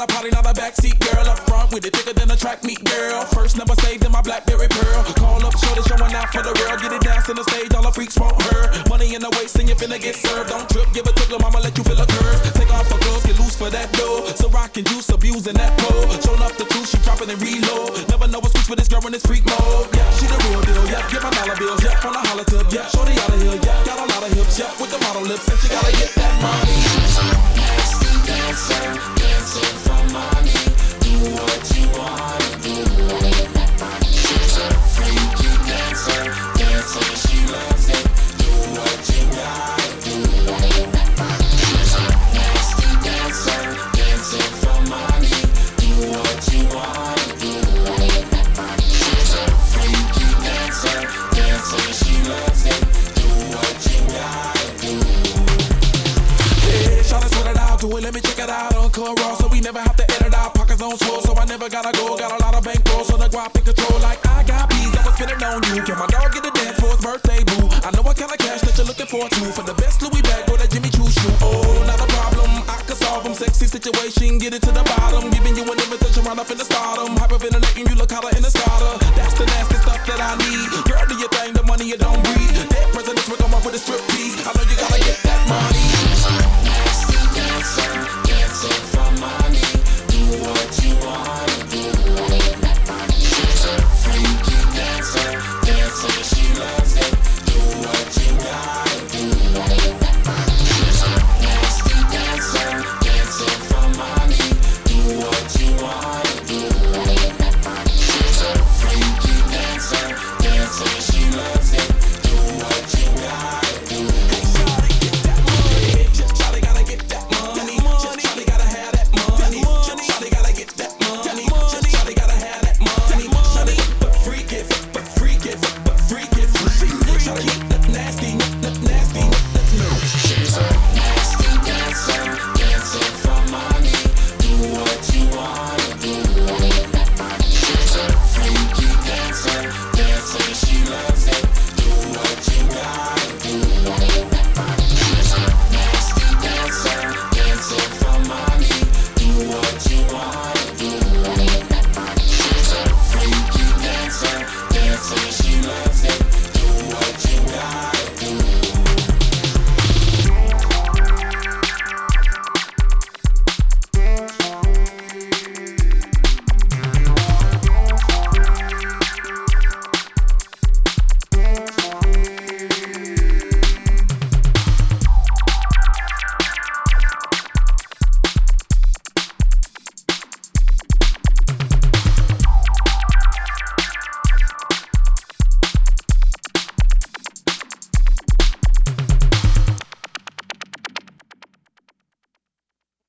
the party, not a backseat girl. Up front with it, thicker than a track meet girl. First never saved in my Blackberry Pearl. Call up, shorty, showing out for the real. Get it down to the stage, all the freaks want her. Money in the waist and you finna get served. Don't trip, give a tip, little mama, let you feel a curve. Take off her clothes, get loose for that dough. So rock and juice, abusing that pole. Showing up the truth, she dropping and reload. Never know what's switch for this girl in this freak mode. Yeah, she the real deal, yeah, get my dollar bills, yeah, on a holler tip, yeah, shorty out of here, yeah, got a lot of hips, yeah, with the model lips, and she gotta get that money. She's a nasty dancer, dancing for money. Do what you wanna do. She's a freaky dancer, dancing, she loves it. Do what you gotta do. She's a nasty dancer, dancing for money. Do what you wanna do. She's a freaky dancer, dancing, she loves it. Do what you gotta do. Yeah, shout sweat it out, do it, let me check it out on Club Raw, so we never have to edit our pockets on swole, so I never gotta go, got a lot of bankroll, so the guap in control, like I got bees, I was spinning on you, can my dog get a dance for his birthday, boo? I know what kind of cash that you're looking for, too, for the best Louis bag, or that Jimmy Choo shoe, oh, not a problem, I can solve them, sexy situation, get it to the bottom, giving you an invitation right up in the stardom,